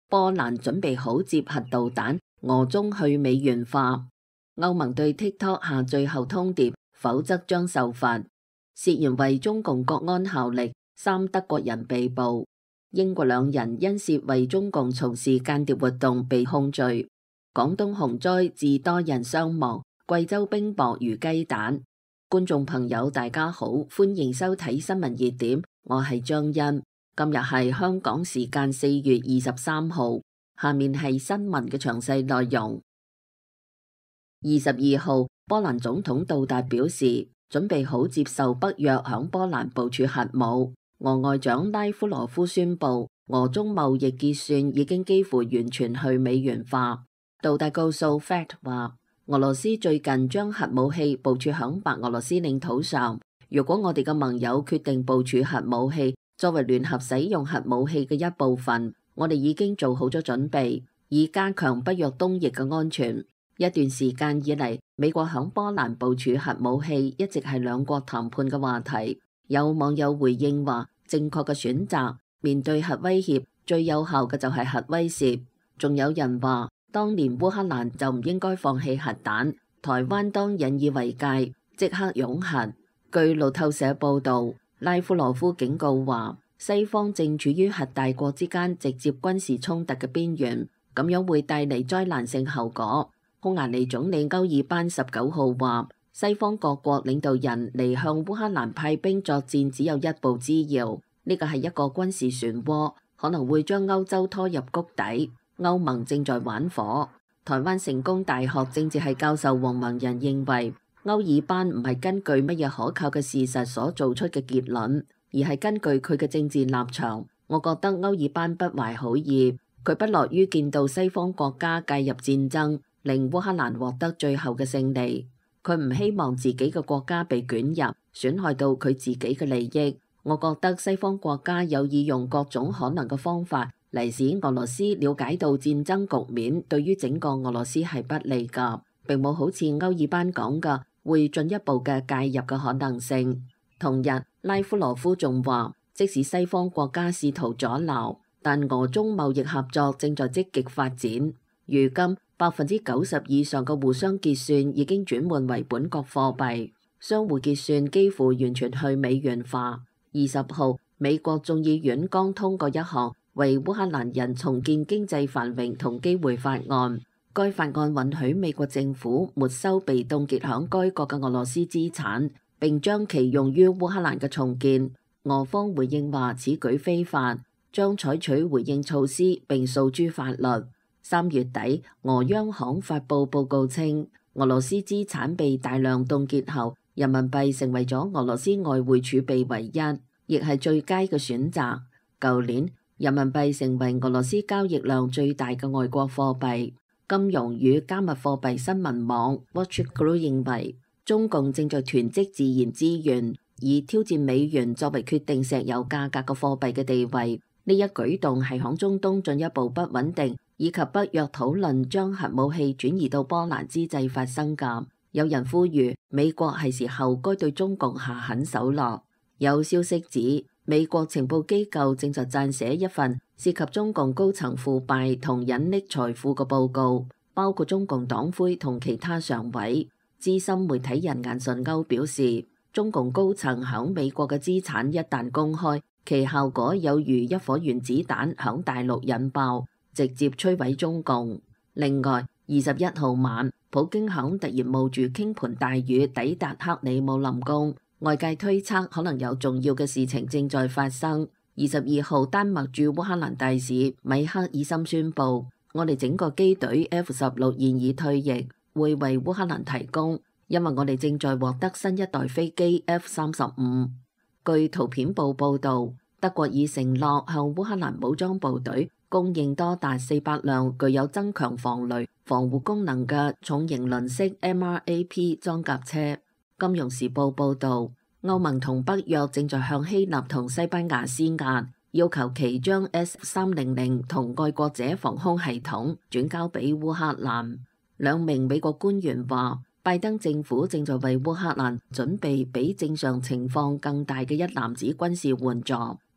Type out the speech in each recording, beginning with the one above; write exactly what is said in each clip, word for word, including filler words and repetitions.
波蘭準備好接核導彈，俄中去美元化。歐盟對 TikTok 下最後通牒，否則將受罰。涉嫌為中共國安效力，三德國人被捕。英國兩人因涉為中共從事間諜活動被控罪。廣東洪災致多人傷亡，貴州冰雹如雞蛋。觀眾朋友大家好，歡迎收睇新聞熱點，我係張欣。今日係香港時間四月二十三號，下面係新聞嘅詳細內容。二十二號，波蘭總統杜達表示，準備好接受北約響波蘭部署核武。俄外長拉夫羅夫宣布，俄中貿易結算已經幾乎完全去美元化。杜達告訴 Fact 話，俄羅斯最近將核武器部署響白俄羅斯領土上。如果我哋嘅盟友決定部署核武器作為聯合使用核武器嘅一部分，我哋已經做好咗準備，以加強北約東翼嘅安全。一段時間以嚟，美國響波蘭部署核武器一直係兩國談判嘅話題。有網友回應話，正確嘅選擇，面對核威脅，最有效嘅就係核威懾。仲有人話，當年烏克蘭就唔應該放棄核彈，台灣當引以為戒，即刻擁核。據路透社報導，拉夫羅夫警告話，西方正處於核大國之間直接軍事衝突嘅邊緣，咁樣會帶嚟災難性後果。匈牙利總理歐爾班十九號話，西方各國領導人離向烏克蘭派兵作戰只有一步之遙，呢個係一個軍事漩渦，可能會將歐洲拖入谷底。歐盟正在玩火。台灣成功大學政治系教授黃宏仁認為，歐爾班唔係根據乜嘢可靠嘅事實所做出嘅結論，而係根據佢嘅政治立場。我覺得歐爾班不懷好意，佢不樂於見到西方國家介入戰爭，令烏克蘭獲得最後嘅勝利。佢唔希望自己嘅國家被捲入，損害到佢自己嘅利益。我覺得西方國家有意用各種可能嘅方法嚟使俄羅斯了解到戰爭局面對於整個俄羅斯係不利㗎，並冇好似歐爾班講嘅會進一步嘅介入嘅可能性。同日，拉夫羅夫仲話，即使西方國家試圖阻撓，但俄中貿易合作正在積極發展。如今，百分之九十以上嘅互相結算已經轉換為本國貨幣，相互結算幾乎完全去美元化。二十號，美國眾議院剛通過一項為烏克蘭人重建經濟繁榮同機會法案。該法案允許美國政府沒收被凍結響該國嘅俄羅斯資產，並將其用於烏克蘭嘅重建。俄方回應話，此舉非法，將採取回應措施並訴諸法律。三月底，俄央行發布報告稱，俄羅斯資產被大量凍結後，人民幣成為咗俄羅斯外匯儲備唯一，亦係最佳嘅選擇。舊年，人民幣成為俄羅斯交易量最大嘅外國貨幣。金融與加密貨幣新聞網 WatchGroup 認為，中共正在囤積自然資源，以挑戰美元作為決定石油價格嘅貨幣嘅地位。呢一舉動係響中東進一步不穩定以及北約討論將核武器轉移到波蘭之際發生㗎。有人呼籲美國係時候該對中共下狠手落。有消息指，美國情報機構正在撰寫一份涉及中共高層腐敗同隱匿財富嘅報告，包括中共黨魁同其他常委。資深媒體人顏順歐表示，中共高層響美國嘅資產一旦公開，其效果有如一顆原子彈響大陸引爆，直接摧毀中共。另外，二十一號晚，普京響突然冒住傾盆大雨抵達克里姆林宮，外界推測可能有重要嘅事情正在發生。二十二號，丹麥駐烏克蘭大使米克爾森宣布，我哋整個機隊 F 十六現已退役，會為烏克蘭提供，因為我哋正在獲得新一代飛機 F 三十五。據圖片報報導，德國已承諾向烏克蘭武裝部隊供應多達四百輛具有增強防雷、防護功能嘅重型輪式 M R A P 裝甲車。金融時報報導，歐盟同北約正在向希臘同西班牙施壓，要求其將 S 三百同愛國者防空系統轉交俾烏克蘭。兩名美國官員話，拜登政府正在為烏克蘭準備比正常情況更大嘅一籃子軍事援助，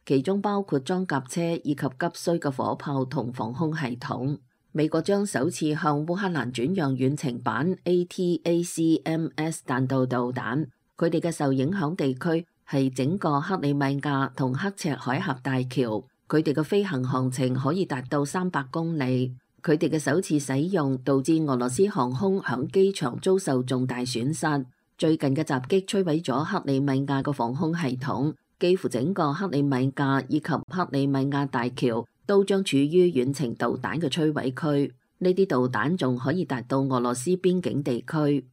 其中包括裝甲車以及急需嘅火炮同防空系統。美國將首次向烏克蘭轉讓遠程版 A T A C M S 彈道導彈，佢哋嘅受影響地區係整個克里米亞同刻赤海峽大橋，佢哋嘅飛行航程可以達到三百公里。佢哋嘅首次使用導致俄羅斯航空響機場遭受重大損失。最近嘅襲擊摧毀咗克里米亞嘅防空系統，幾乎整個克里米亞以及克里米亞大橋都將處於遠程導彈嘅摧毀區。呢啲導彈仲可以達到俄羅斯邊境地區。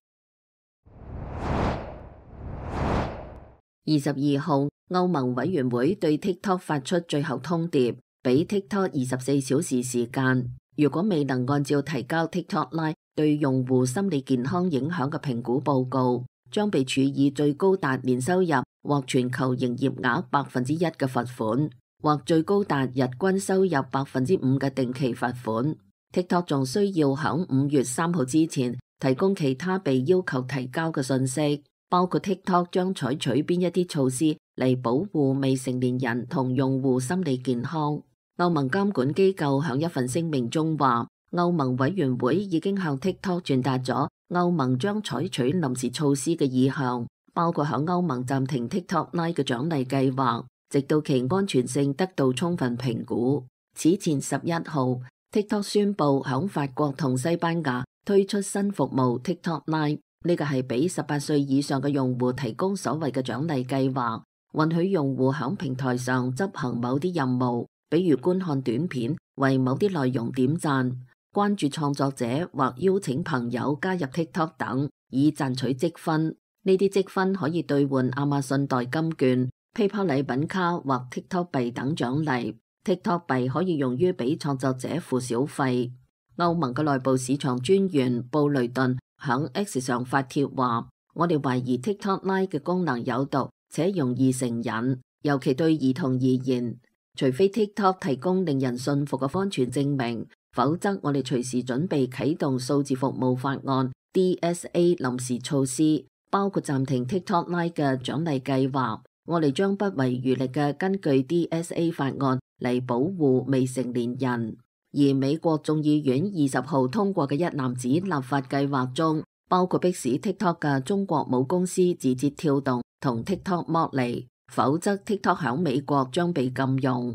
二十二號，歐盟委員會對 TikTok 發出最後通牒，俾 TikTok 二十四小時時間，如果未能按照提交 TikTok Lite 對用戶心理健康影響嘅評估報告，將被處以最高達年收入或全球營業額百分之一嘅罰款，或最高達日均收入百分之五嘅定期罰款。TikTok 仲需要響五月三號之前提供其他被要求提交嘅信息，包括 TikTok 將採取邊一啲措施嚟保護未成年人同用戶心理健康。歐盟監管機構響一份聲明中話，歐盟委員會已經向 TikTok 傳達咗歐盟將採取臨時措施嘅意向，包括響歐盟暫停 TikTok Lite 嘅獎勵計劃，直到其安全性得到充分評估。此前十一號，TikTok 宣布響法國同西班牙推出新服務 TikTok Lite， 呢個係俾十八歲以上嘅用戶提供所謂嘅獎勵計劃，允許用戶響平台上執行某啲任務，比如觀看短片、為某啲內容點讚、關注創作者或邀請朋友加入 TikTok 等，以賺取積分。呢啲積分可以兌換亞馬遜代金券、PayPal 禮品卡或 TikTok 幣等獎勵。TikTok 幣可以用於俾創作者付小費。歐盟嘅內部市場專員布雷頓響 X 上發帖話：我哋懷疑 TikTok Lite 嘅功能有毒且容易成癮，尤其對兒童而言。除非 TikTok 提供令人信服嘅安全證明，否則我哋隨時準備啟動數字服務法案 D S A 臨時措施，包括暫停 TikTok Lite 嘅獎勵計劃。我哋將不遺餘力嘅根據 D S A 法案嚟保護未成年人。而美國眾議院二十號通過嘅一籃子立法計劃中，包括迫使 TikTok 嘅中國母公司字節跳動同 TikTok 剝離，否則 TikTok 響美國將被禁用。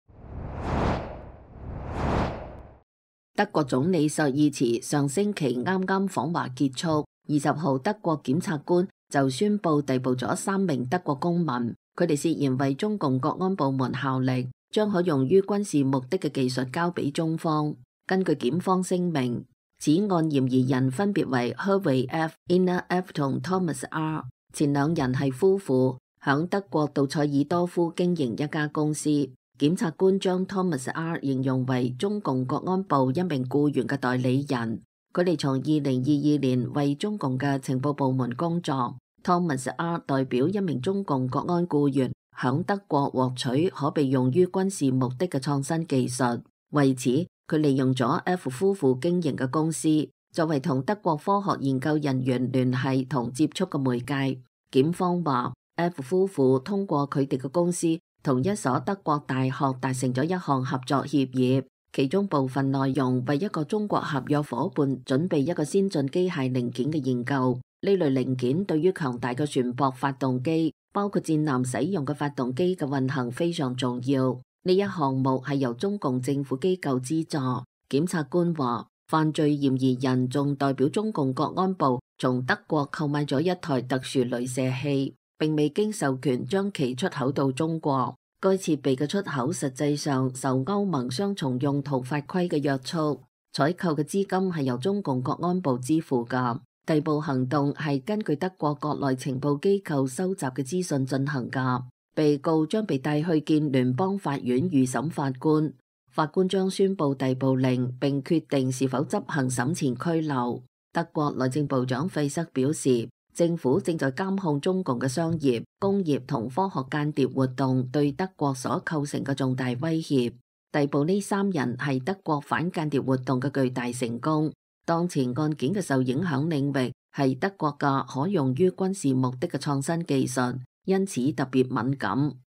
德國總理朔爾茨上星期啱啱訪華結束，二十號德國檢察官就宣布逮捕咗三名德國公民，佢哋涉嫌為中共國安部門效力，將可用於軍事目的嘅技術交俾中方。根據檢方聲明，此案嫌疑人分別為 Hervé F、Ina F 同 Thomas R， 前兩人係夫婦，響德國杜塞爾多夫經營一家公司。檢察官將 Thomas R 形容為中共國安部一名僱員嘅代理人，佢哋從二零二二年為中共嘅情報部門工作。Thomas R 代表一名中共國安僱員響德國獲取可被用於軍事目的嘅創新技術，為此佢利用咗 F 夫婦經營嘅公司作為同德國科學研究人員聯繫同接觸嘅媒介。檢方話 F 夫婦通過佢哋嘅公司同一所德國大學達成咗一項合作協議，其中部分內容為一個中國合約夥伴準備一個先進機械零件嘅研究。呢類零件對於強大嘅船舶發動機，包括戰艦使用嘅發動機嘅運行非常重要。呢一項目係由中共政府機構資助。檢察官話，犯罪嫌疑人仲代表中共國安部從德國購買咗一台特殊鐳射器，並未經授權將其出口到中國。該設備嘅出口實際上受歐盟雙重用途法規嘅約束，採購嘅資金係由中共國安部支付㗎。逮捕行動係根據德國國內情報機構收集嘅資訊進行㗎。被告將被帶去見聯邦法院預審法官，法官將宣布逮捕令並決定是否執行審前拘留。德國內政部長費瑟表示，政府正在監控中共嘅商業、工業同科學間諜活動對德國所構成嘅重大威脅。逮捕呢三人係德國反間諜活動嘅巨大成功。當前案件嘅受影響領域係德國嘅可用於軍事目的嘅創新技術，因此特別敏感。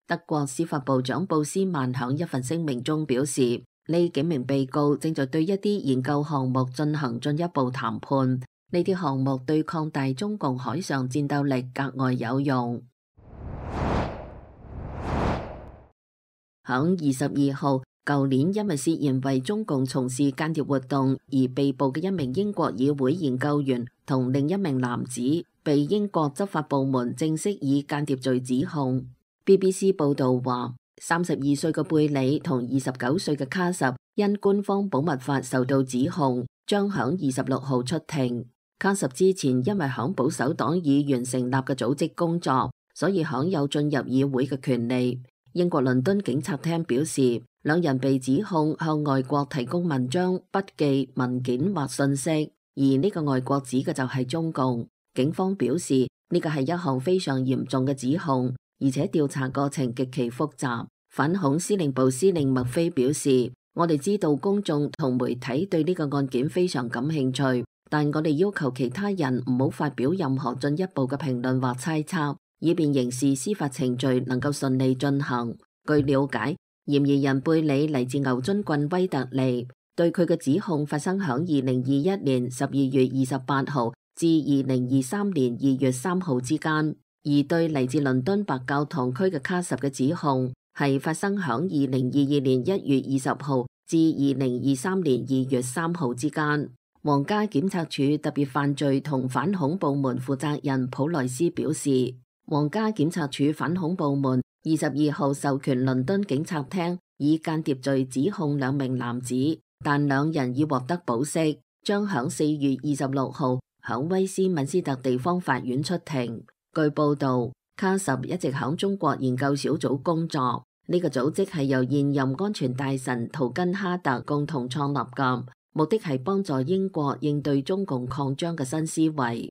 德國司法部長布斯曼響一份聲明中表示，呢幾名被告正在對一啲研究項目進行進一步談判，呢啲項目對擴大中共海上戰鬥力格外有用。響二十二號，舊年因為涉嫌為中共從事間諜活動而被捕嘅一名英國議會研究員同另一名男子，被英國執法部門正式以間諜罪指控。B B C 報道話，三十二歲嘅貝里同二十九歲嘅卡什因官方保密法受到指控，將響二十六號出庭。卡什之前因為響保守黨議員成立嘅組織工作，所以享有進入議會嘅權利。英國倫敦警察廳表示，兩人被指控向外國提供文章、筆記、文件或信息，而呢個外國指嘅就係中共。警方表示，呢個係一項非常嚴重嘅指控，而且調查過程極其複雜。反恐司令部司令麥菲表示，我哋知道公眾同媒體對呢個案件非常感興趣，但我哋要求其他人唔好發表任何進一步嘅評論或猜測，以便刑事司法程序能夠順利進行。據了解，嫌疑人貝里嚟自牛津郡威特利，對佢嘅指控發生響二零二一年十二月二十八號至二零二三年二月三號之間，而對嚟自倫敦白教堂區嘅卡什嘅指控係發生響二零二二年一月二十號至二零二三年二月三號之間。皇家檢察署特別犯罪同反恐部門負責人普萊斯表示，皇家檢察署反恐部門二十二號授權倫敦警察廳以間諜罪指控兩名男子，但兩人已獲得保釋，將響四月二十六號響威斯敏斯特地方法院出庭。據報道，卡什一直響中國研究小組工作，呢個組織係由現任安全大臣圖根哈特共同創立嘅，目的係幫助英國應對中共擴張嘅新思維。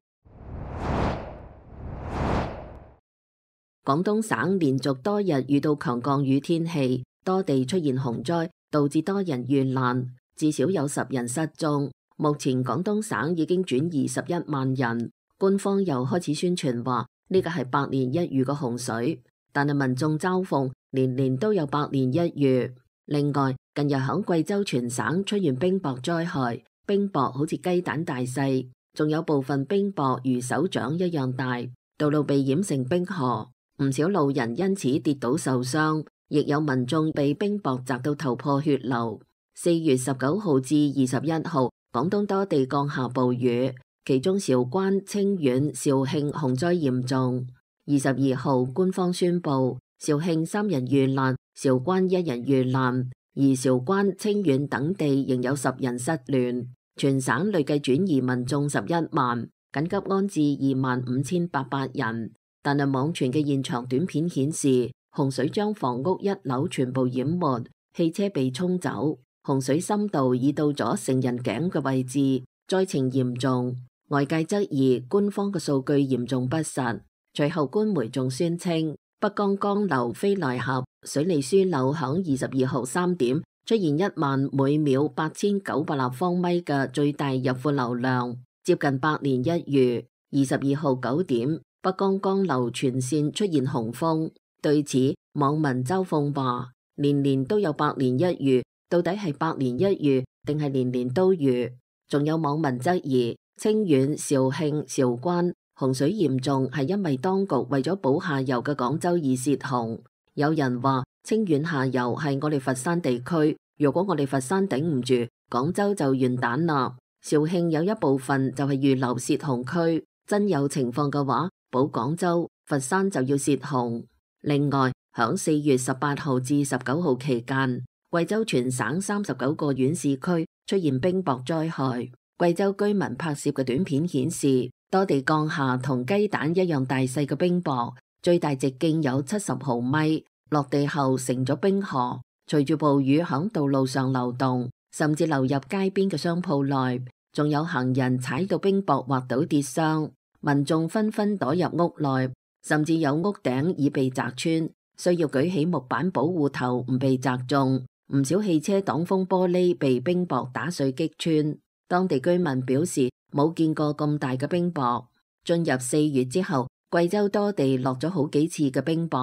廣東省連續多日遇到強降雨天氣，多地出現洪災，導致多人遇難，至少有十人失蹤。目前廣東省已經轉移十一萬人，官方又開始宣傳話呢個係百年一遇嘅洪水，但係民眾嘲諷年年都有百年一遇。另外，近日響貴州全省出現冰雹災害，冰雹好似雞蛋大細，仲有部分冰雹如手掌一樣大，道路被淹成冰河。唔少路人因此跌倒受傷，亦有民眾被冰雹砸到頭破血流。四月十九號至二十一號，廣東多地降下暴雨，其中韶關、清遠、肇慶洪災嚴重。二十二號，官方宣布肇慶三人遇難，韶關一人遇難，而韶關、清遠等地仍有十人失聯。全省累計轉移民眾十一萬，緊急安置二萬五千八百人。但係網傳嘅現場短片顯示，洪水將房屋一樓全部淹沒，汽車被沖走，洪水深度已到咗成人頸嘅位置，災情嚴重。外界質疑官方嘅數據嚴重不實。隨後官媒仲宣稱，北江江流飛來峽水利樞紐響二十二號三點出現一萬每秒八千九百立方米嘅最大入庫流量，接近百年一遇。二十二號九點，北江江流全線出現洪峰，對此網民嘲諷話：年年都有百年一遇，到底係百年一遇定係年年都遇？仲有網民質疑清遠、肇慶、韶關洪水嚴重係因為當局為咗保下游嘅廣州而泄洪。有人話清遠下游係我哋佛山地區，如果我哋佛山頂唔住，廣州就完蛋啦。肇慶有一部分就係預留泄洪區，真有情況嘅話，保廣州、佛山就要泄洪。另外，響四月十八號至十九號期間，貴州全省三十九個縣市區出現冰雹災害。貴州居民拍攝嘅短片顯示，多地降下同雞蛋一樣大細嘅冰雹，最大直徑有七十毫米，落地後成咗冰河，隨住暴雨響道路上流動，甚至流入街邊嘅商鋪內，仲有行人踩到冰雹滑倒跌傷。民眾紛紛躲入屋內，甚至有屋頂已被砸穿，需要舉起木板保護頭唔被砸中。唔少汽車擋風玻璃被冰雹打碎擊穿。當地居民表示冇見過咁大嘅冰雹。進入四月之後，貴州多地落咗好幾次嘅冰雹，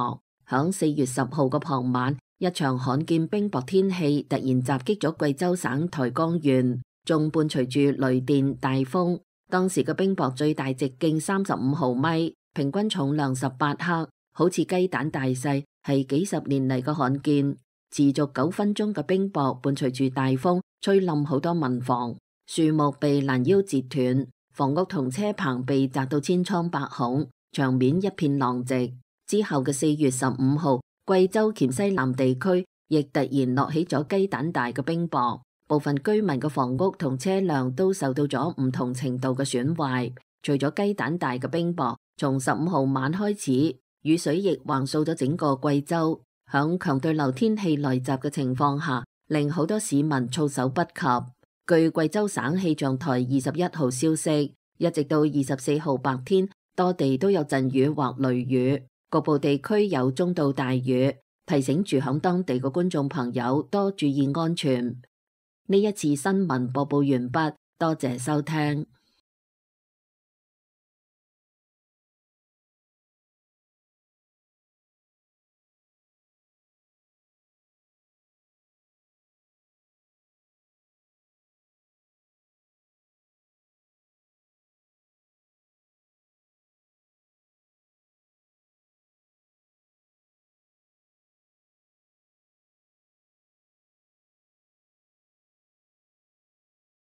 響四月十號嘅傍晚，一場罕見冰雹天氣突然襲擊咗貴州省台江縣，仲伴隨住雷電大風。當時嘅冰雹最大直徑三十五毫米，平均重量十八克，好似雞蛋大細，係幾十年嚟嘅罕見。持續九分鐘嘅冰雹伴隨住大風，吹冧好多民房，樹木被攔腰截斷，房屋同車棚被砸到千瘡百孔，場面一片狼藉。之後嘅四月十五號，貴州黔西南地區亦突然落起咗雞蛋大嘅冰雹，部分居民嘅房屋同車輛都受到咗唔同程度嘅損壞。除咗雞蛋大嘅冰雹，從十五號晚開始，雨水亦橫掃咗整個貴州。響強對流天氣來襲嘅情況下，令好多市民措手不及。據貴州省氣象台二十一號消息，一直到二十四號白天，多地都有陣雨或雷雨，局部地區有中到大雨，提醒住響當地嘅觀眾朋友多注意安全。呢一次新聞播報完畢，多謝收聽。